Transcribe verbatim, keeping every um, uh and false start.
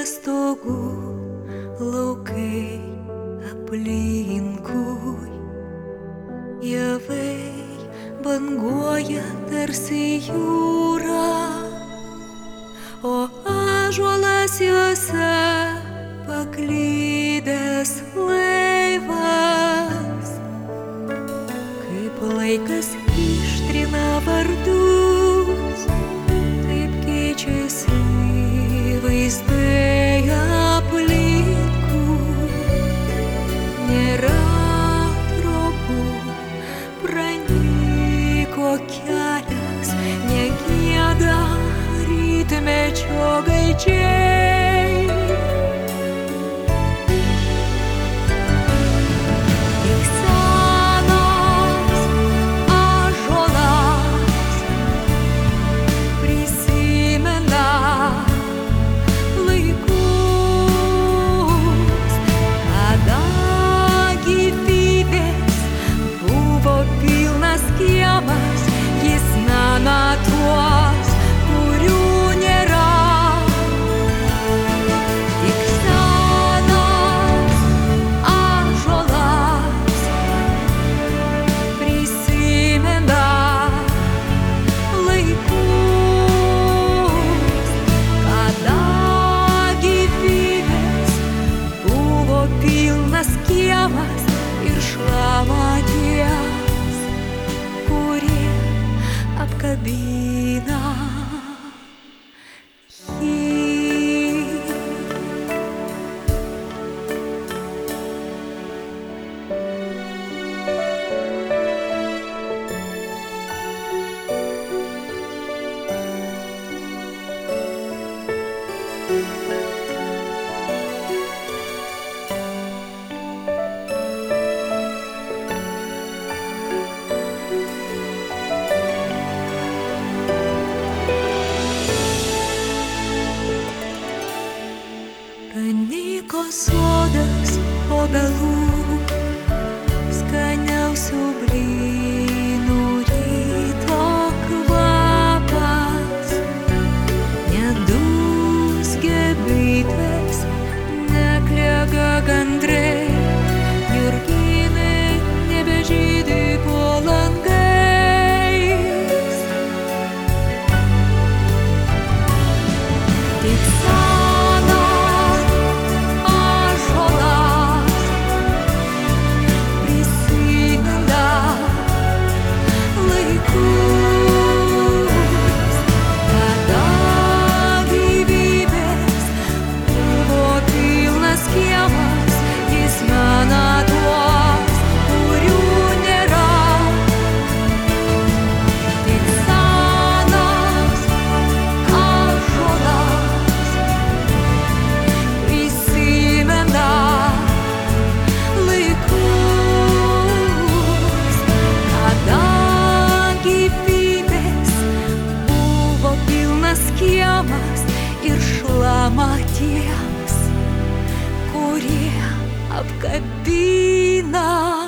stogų laukai aplinkui, javai banguoja tarsi jūra, o ąžuolas juose paklydęs laivas. Kaip laikas ištrina vardus, taip keičiasi vaizdai aplinkui. Nėra tropų, pranyko kelias, negieda rytmečio gaidžiai. Tik senas ąžuolas prisimena laikus, kada gyvybės buvo pilnas kiemas. Jis mena tuos, kurių nėra. Tik senas ąžuolas prisimena laikus, kada gyvybės buvo pilnas kiemas ir šlama ties, kurie apkabina jį. Pranyko sodas obelų, skaniausių blynų ryto kvapas. Nedūzgia bitės, neklega gandrai, jurginai nebežydi po langais. Tik senas ąžuolas prisimena laikus, kada gyvybės buvo pilnas kiemas. Jis mena tuos, kurių nėra. Tik senas ąžuolas prisimena laikus, kada gyvybės buvo pilnas kiemas ir šlama tiems, kurie apkabina